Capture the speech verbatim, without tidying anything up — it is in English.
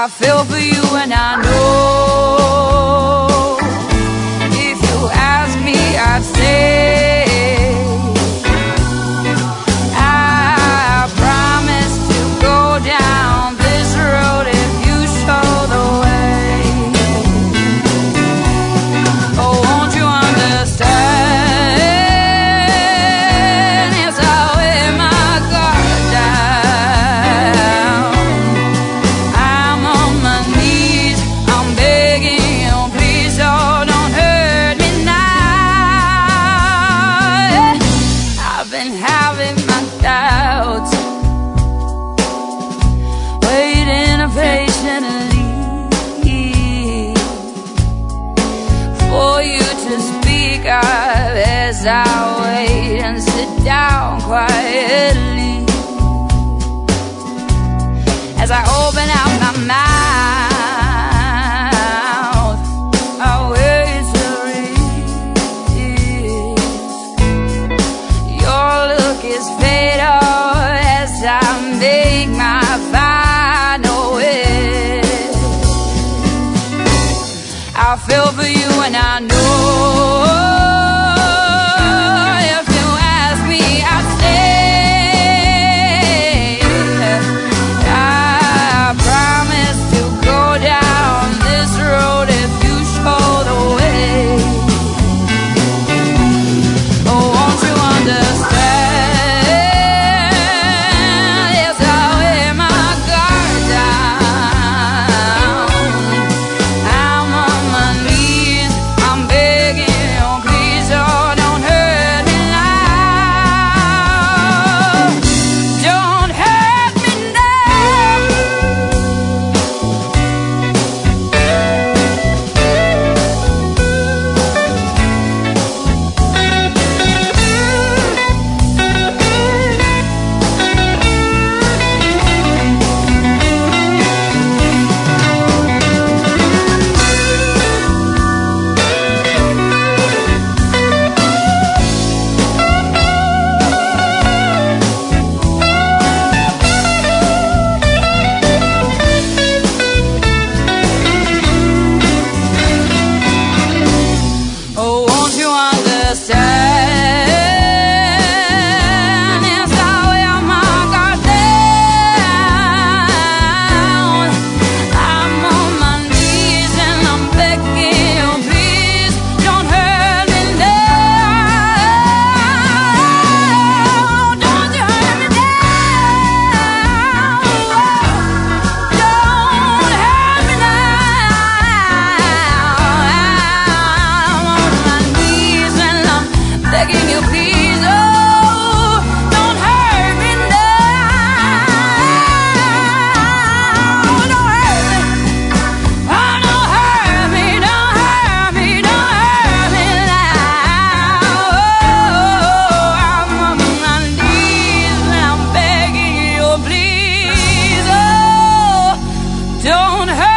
I feel for you and I know if you ask me, I'd say I promise to go down this road if you show the way. Oh, won't you understand? Yes, I'll wear my guard down. I'm on my knees, I'm begging you, please, oh, don't hurt me now. I've been having my doubts, waiting patiently for you to speak up as I wait and sit down quietly. As I open out my mouth, I wait to read. Your look is fatal as I make my final wish. I feel for you and I know if you ask me, I'd say I promise to go down this road if you show the way. Oh, won't you understand? Yes, I'll wear my guard down. I'm on my knees, I'm begging you, please, oh, don't hurt me now. Don't hurt me Oh, won't you understand? Yes, I'll wear my guard down. I'm on my knees and I'm begging you, please, don't hurt me now. Don't you hurt me now. Don't hurt me now. I'm on my knees and I'm begging you, please, oh, don't hurt me now. Don't hurt me. Oh, don't hurt me, don't hurt me, don't hurt me now. Oh, I'm on my knees and I'm begging you, please, oh, don't hurt